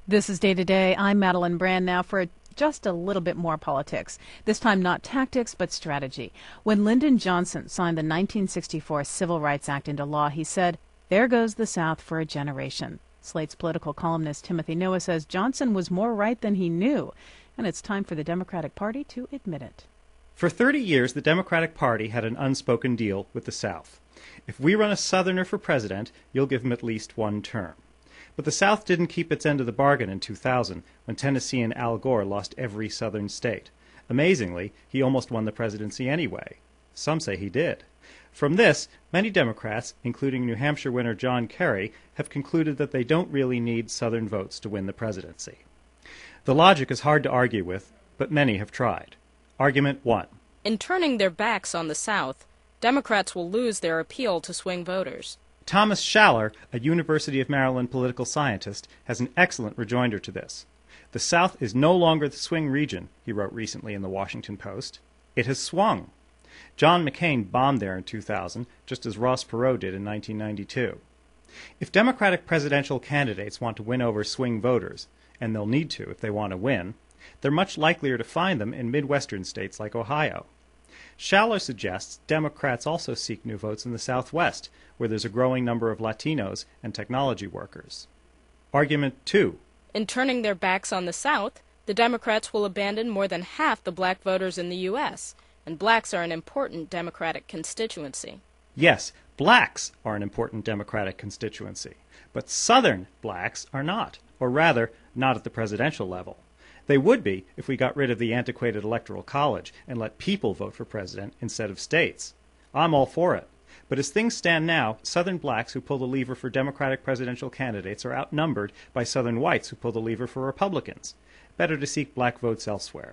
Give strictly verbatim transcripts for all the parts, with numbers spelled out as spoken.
This is Day to Day. I'm Madeline Brand now for a, just a little bit more politics. This time not tactics, but strategy. When Lyndon Johnson signed the nineteen sixty-four Civil Rights Act into law, he said, "There goes the South for a generation." Slate's political columnist Timothy Noah says Johnson was more right than he knew, and it's time for the Democratic Party to admit it. For thirty years, the Democratic Party had an unspoken deal with the South. If we run a Southerner for president, you'll give him at least one term. But the South didn't keep its end of the bargain in two thousand, when Tennessean Al Gore lost every Southern state. Amazingly, he almost won the presidency anyway. Some say he did. From this, many Democrats, including New Hampshire winner John Kerry, have concluded that they don't really need Southern votes to win the presidency. The logic is hard to argue with, but many have tried. Argument one. In turning their backs on the South, Democrats will lose their appeal to swing voters. Thomas Schaller, a University of Maryland political scientist, has an excellent rejoinder to this. The South is no longer the swing region, he wrote recently in the Washington Post. It has swung. John McCain bombed there in two thousand, just as Ross Perot did in nineteen ninety-two. If Democratic presidential candidates want to win over swing voters, and they'll need to if they want to win, they're much likelier to find them in Midwestern states like Ohio. Schaller suggests Democrats also seek new votes in the Southwest, where there's a growing number of Latinos and technology workers. Argument two. In turning their backs on the South, the Democrats will abandon more than half the black voters in the U S, and blacks are an important Democratic constituency. Yes, blacks are an important Democratic constituency, but Southern blacks are not, or rather, not at the presidential level. They would be if we got rid of the antiquated Electoral College and let people vote for president instead of states. I'm all for it. But as things stand now, Southern blacks who pull the lever for Democratic presidential candidates are outnumbered by Southern whites who pull the lever for Republicans. Better to seek black votes elsewhere.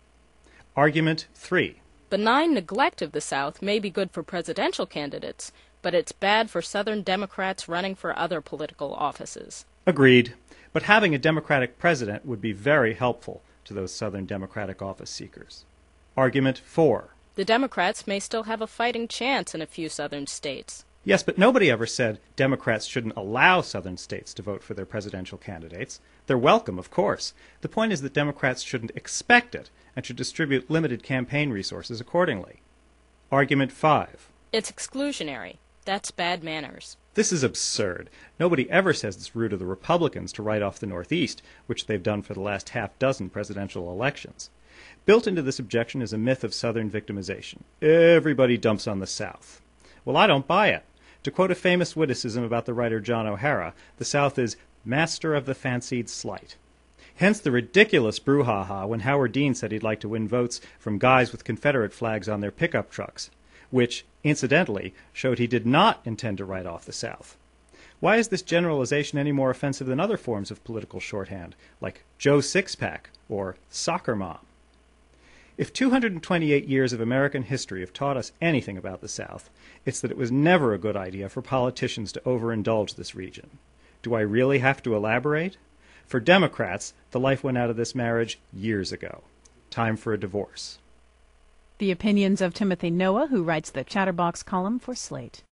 Argument three. Benign neglect of the South may be good for presidential candidates, but it's bad for Southern Democrats running for other political offices. Agreed. But having a Democratic president would be very helpful to those Southern Democratic office seekers. Argument four. The Democrats may still have a fighting chance in a few Southern states. Yes, but nobody ever said Democrats shouldn't allow Southern states to vote for their presidential candidates. They're welcome, of course. The point is that Democrats shouldn't expect it and should distribute limited campaign resources accordingly. Argument five. It's exclusionary. That's bad manners. This is absurd. Nobody ever says it's rude of the Republicans to write off the Northeast, which they've done for the last half dozen presidential elections. Built into this objection is a myth of Southern victimization. Everybody dumps on the South. Well, I don't buy it. To quote a famous witticism about the writer John O'Hara, the South is master of the fancied slight. Hence the ridiculous brouhaha when Howard Dean said he'd like to win votes from guys with Confederate flags on their pickup trucks, which, incidentally, showed he did not intend to write off the South. Why is this generalization any more offensive than other forms of political shorthand, like Joe Sixpack or Soccer Mom? If two hundred twenty-eight years of American history have taught us anything about the South, it's that it was never a good idea for politicians to overindulge this region. Do I really have to elaborate? For Democrats, the life went out of this marriage years ago. Time for a divorce. The opinions of Timothy Noah, who writes the Chatterbox column for Slate.